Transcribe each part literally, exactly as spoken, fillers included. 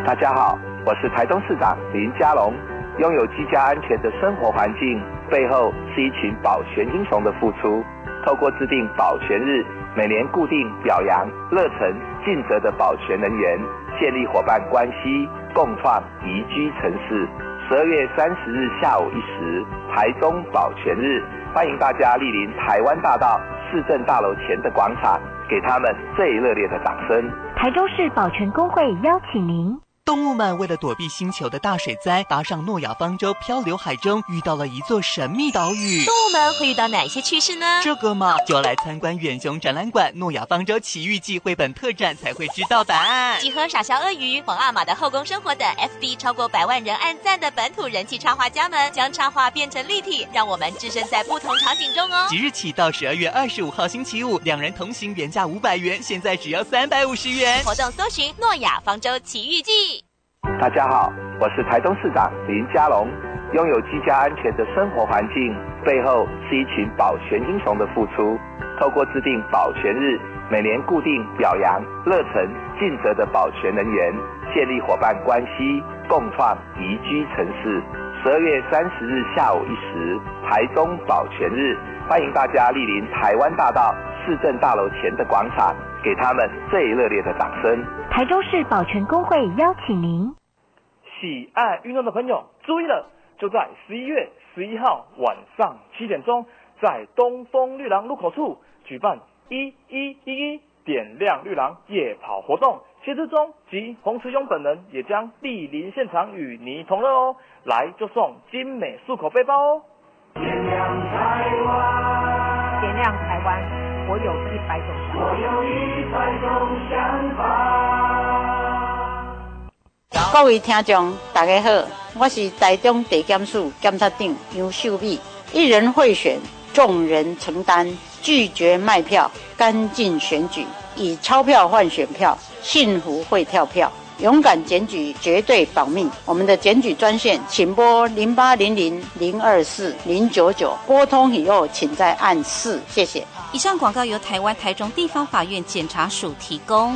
大家好，我是台东市长林佳龙。拥有居家安全的生活环境，背后是一群保全英雄的付出。透过制定保全日，每年固定表扬热忱尽责的保全人员，建立伙伴关系，共创宜居城市。十二月三十日下午一时，台中保全日，欢迎大家莅临台湾大道市政大楼前的广场，给他们最热烈的掌声。 台中市保全工会邀请您。 动物们为了躲避星球的大水灾，搭上诺亚方舟漂流海中，遇到了一座神秘岛屿。 动物们会遇到哪些趣事呢？ 这个嘛，就要来参观远雄展览馆《诺亚方舟奇遇记》绘本特展才会知道答案。 集合傻笑鳄鱼、皇阿玛的后宫生活等 F B 超过百万人按赞的本土人气插画家们，将插画变成立体，让我们置身在不同场景中哦。 即日起到十二月二十五号星期五，两人同行原价五百元，现在只要三百五十元。 活动搜寻诺亚方舟奇遇记。 大家好，我是台东市长林佳龙。拥有居家安全的生活环境，背后是一群保全英雄的付出。透过制定保全日，每年固定表扬热忱尽责的保全人员，建立伙伴关系，共创宜居城市。十二月三十日下午一时，台中保全日，欢迎大家莅临台湾大道市政大楼前的广场，给他们最热烈的掌声。 台中市保全工会邀请您。 喜爱运动的朋友注意了，就在十一月十一号晚上七点钟，在东风绿廊路口处举办一一一一点亮绿廊夜跑活动。谢志忠及洪慈庸本人也将莅临现场与你同乐哦，来就送精美漱口背包哦。 点亮台湾，点亮台湾，我有一百种想法，我有一百种想法。 各位听众大家好，我是台中地检署检察长杨秀美。一人贿选，众人承担，拒绝卖票，干净选举，以钞票换选票，幸福会跳票，勇敢检举，绝对保命。我们的检举专线，请拨零八零零零二四零九九，拨通以后请再按四，谢谢。 以上广告由台湾台中地方法院检察署提供。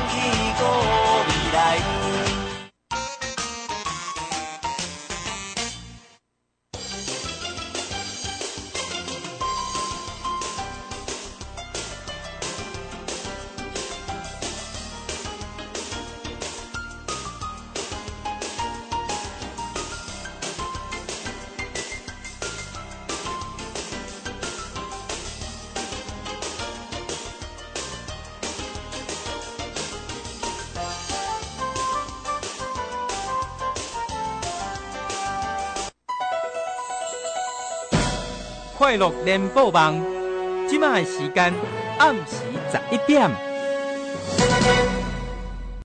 快乐联播网，即卖时间暗时十一点。